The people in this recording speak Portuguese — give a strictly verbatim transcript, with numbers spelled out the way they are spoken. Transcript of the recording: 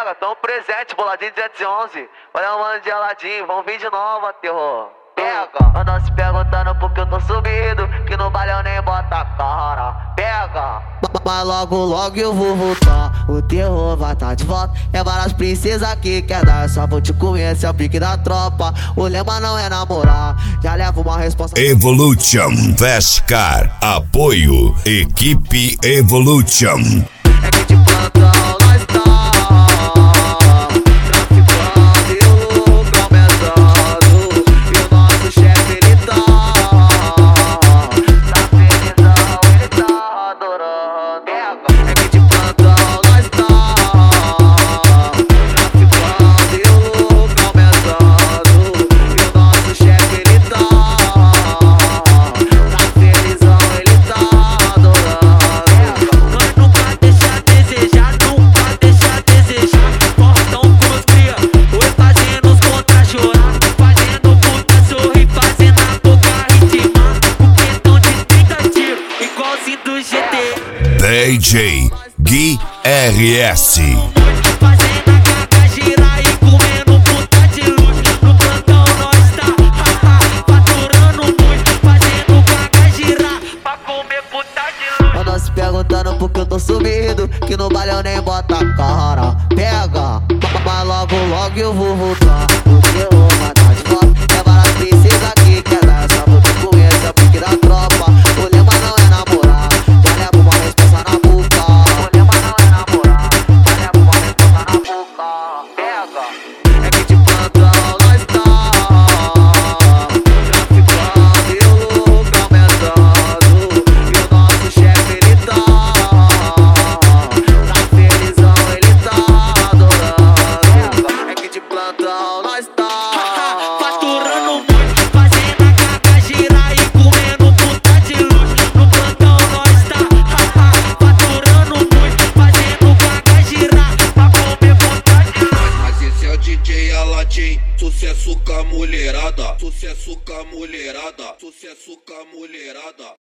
pega, tão presente, boladinho duzentos e onze. Olha o mano de Aladim, vão vir de novo, terror. Pega, eu não se perguntando porque eu tô subido, que no baile eu nem bota a cara. Pega, mas logo logo eu vou voltar, o terror vai tá de volta. É várias princesas que quer dar, só vou te conhecer, é o pique da tropa. O lema não é namorar, já levo uma resposta. Evolution Vescar, apoio, equipe Evolution. É que de plantão nós tá traficando e o lucro aumentando, e o nosso chefe ele tá tá felizão, ele tá adorando. É que de plantão nós tá traficando e o lucro aumentando, e o nosso chefe ele tá tá felizão, ele tá adorando. Nós nunca deixa a desejar, nunca deixa a desejar. Portão com os cria, oi fazendo os contra chorar, fazendo puta sorrir, fazendo a boca ritmar. O quentão de trinta tiros, igualzinho do G T. D J Gui R S. Fazendo a gaga girar e comendo puta de luz. No plantão nós tá, haha, faturando muito, fazendo gaga girar pra comer puta de luz. Eu não se perguntando porque eu tô sumido, que no baile eu nem bota a cara. Pega, mas logo logo eu vou voltar, o terror vai tá de volta. É várias princesas que quer dar, só vou te conhecer, é o pique da tropa. O lema não é namorar, já levo uma resposta na boca. O lema não é namorar, já levo uma resposta na boca. Pega, é que de plantão nós tá traficando e o lucro aumentando, e o nosso chefe ele tá tá felizão, ele tá adorando. É que de plantão nós tá Faturando muito, fazendo a gaga girar e comendo puta de luz. No plantão nós tá, haha, faturando muito, fazendo gaga girar pra comer puta de luz. Mas esse é o D J Aladim, sucesso com a mulherada, sucesso com a mulherada, sucesso com a mulherada.